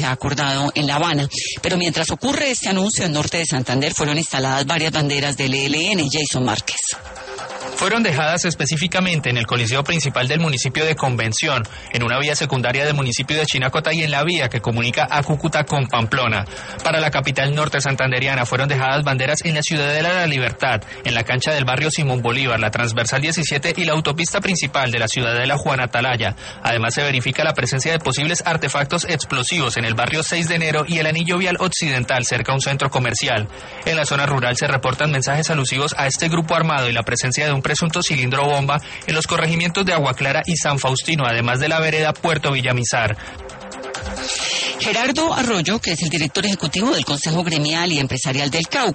se ha acordado en La Habana. Pero mientras ocurre este anuncio, en norte de Santander fueron instaladas varias banderas del ELN. Jason Márquez. Fueron dejadas específicamente en el coliseo principal del municipio de Convención, en una vía secundaria del municipio de Chinacota y en la vía que comunica a Cúcuta con Pamplona. Para la capital norte santanderiana fueron dejadas banderas en la Ciudadela de la Libertad, en la cancha del barrio Simón Bolívar, la transversal 17 y la autopista principal de la Ciudadela Juan Atalaya. Además se verifica la presencia de posibles artefactos explosivos en el barrio 6 de enero y el anillo vial occidental cerca a un centro comercial. En la zona rural se reportan mensajes alusivos a este grupo armado y la presencia de un presunto cilindro bomba en los corregimientos de Agua Clara y San Faustino, además de la vereda Puerto Villamizar. Gerardo Arroyo, que es el director ejecutivo del Consejo Gremial y Empresarial del Cauca,